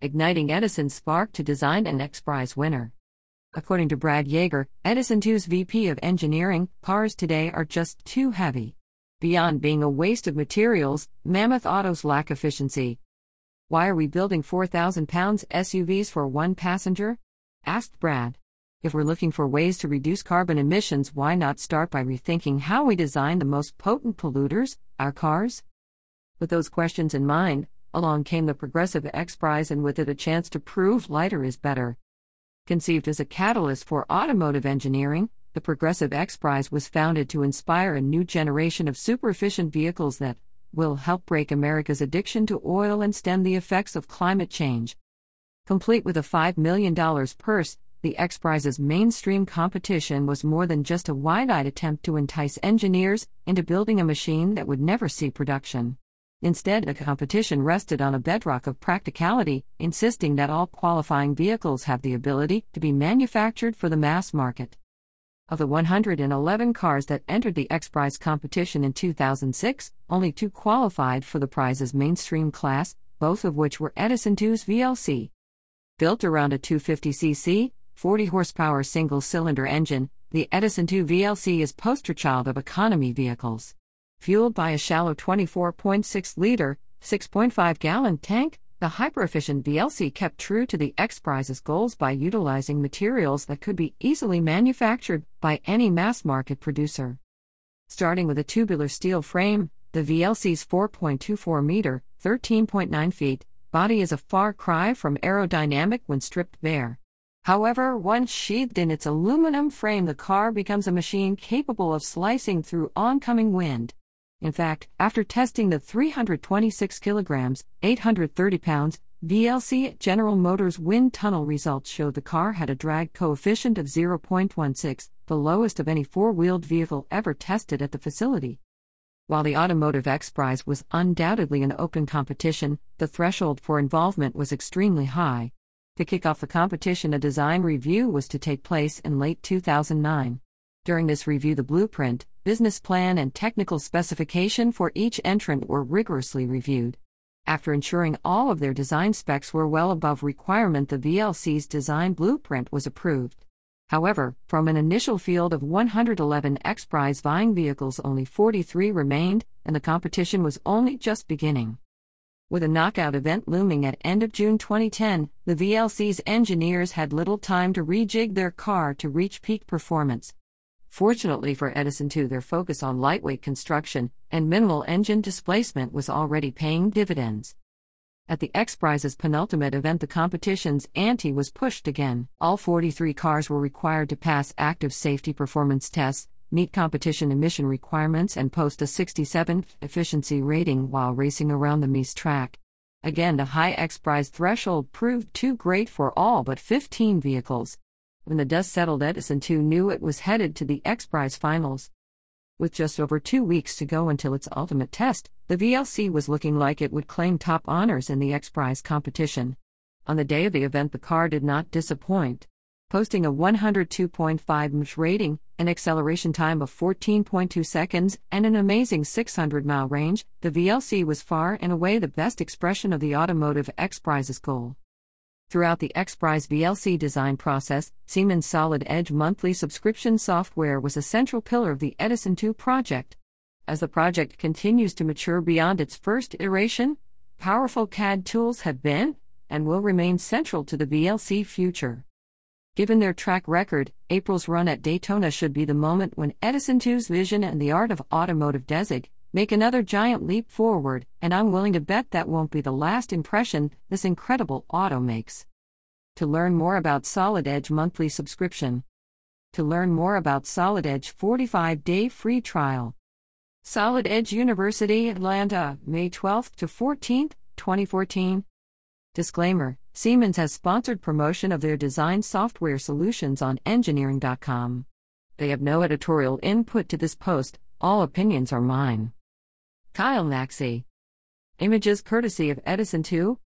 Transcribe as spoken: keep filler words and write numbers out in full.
igniting Edison's spark to design an X Prize winner. According to Brad Yeager, Edison two's V P of Engineering, cars today are just too heavy. Beyond being a waste of materials, Mammoth autos lack efficiency. Why are we building four thousand pound S U Vs for one passenger? Asked Brad. If we're looking for ways to reduce carbon emissions, why not start by rethinking how we design the most potent polluters, our cars? With those questions in mind, along came the Progressive X Prize, and with it a chance to prove lighter is better. Conceived as a catalyst for automotive engineering, the Progressive X Prize was founded to inspire a new generation of super-efficient vehicles that will help break America's addiction to oil and stem the effects of climate change. Complete with a five million dollars purse, the X Prize's mainstream competition was more than just a wide-eyed attempt to entice engineers into building a machine that would never see production. Instead, the competition rested on a bedrock of practicality, insisting that all qualifying vehicles have the ability to be manufactured for the mass market. Of the one hundred eleven cars that entered the X Prize competition in two thousand six, only two qualified for the prize's mainstream class, both of which were Edison two's V L C. Built around a two hundred fifty c c, forty horsepower single-cylinder engine, the Edison two V L C is poster child of economy vehicles. Fueled by a shallow twenty-four point six liter, six point five gallon tank, the hyper-efficient V L C kept true to the X Prize's goals by utilizing materials that could be easily manufactured by any mass-market producer. Starting with a tubular steel frame, the V L C's four point two four meter, thirteen point nine feet, body is a far cry from aerodynamic when stripped bare. However, once sheathed in its aluminum frame, the car becomes a machine capable of slicing through oncoming wind. In fact, after testing the three hundred twenty-six kilograms, eight hundred thirty pounds, V L C, General Motors wind tunnel results showed the car had a drag coefficient of zero point one six, the lowest of any four-wheeled vehicle ever tested at the facility. While the Automotive X Prize was undoubtedly an open competition, the threshold for involvement was extremely high. To kick off the competition, a design review was to take place in late two thousand nine. During this review, the blueprint, business plan, and technical specification for each entrant were rigorously reviewed. After ensuring all of their design specs were well above requirement, the V L C's design blueprint was approved. However, from an initial field of one hundred eleven X Prize vying vehicles, only forty-three remained, and the competition was only just beginning. With a knockout event looming at end of June twenty ten, the V L C's engineers had little time to rejig their car to reach peak performance. Fortunately for Edison two, their focus on lightweight construction and minimal engine displacement was already paying dividends. At the X Prize's penultimate event, the competition's ante was pushed again. All forty-three cars were required to pass active safety performance tests, meet competition emission requirements, and post a sixty-seven efficiency rating while racing around the Mies track. Again, the high X Prize threshold proved too great for all but fifteen vehicles. When the dust settled, Edison two knew it was headed to the X Prize finals. With just over two weeks to go until its ultimate test, the V L C was looking like it would claim top honors in the X Prize competition. On the day of the event, the car did not disappoint. Posting a one hundred two point five miles rating, an acceleration time of fourteen point two seconds, and an amazing six hundred mile range, the V L C was far and away the best expression of the Automotive X Prize's goal. Throughout the X Prize V L C design process, Siemens Solid Edge monthly subscription software was a central pillar of the Edison two project. As the project continues to mature beyond its first iteration, powerful C A D tools have been, and will remain central to the V L C future. Given their track record, April's run at Daytona should be the moment when Edison two's vision and the art of automotive design make another giant leap forward, and I'm willing to bet that won't be the last impression this incredible auto makes. To learn more about Solid Edge monthly subscription. To learn more about Solid Edge forty-five day free trial. Solid Edge University, Atlanta, May twelfth to fourteenth, twenty fourteen. Disclaimer: Siemens has sponsored promotion of their design software solutions on engineering dot com. They have no editorial input to this post, all opinions are mine. Kyle Maxey. Images courtesy of Edison two.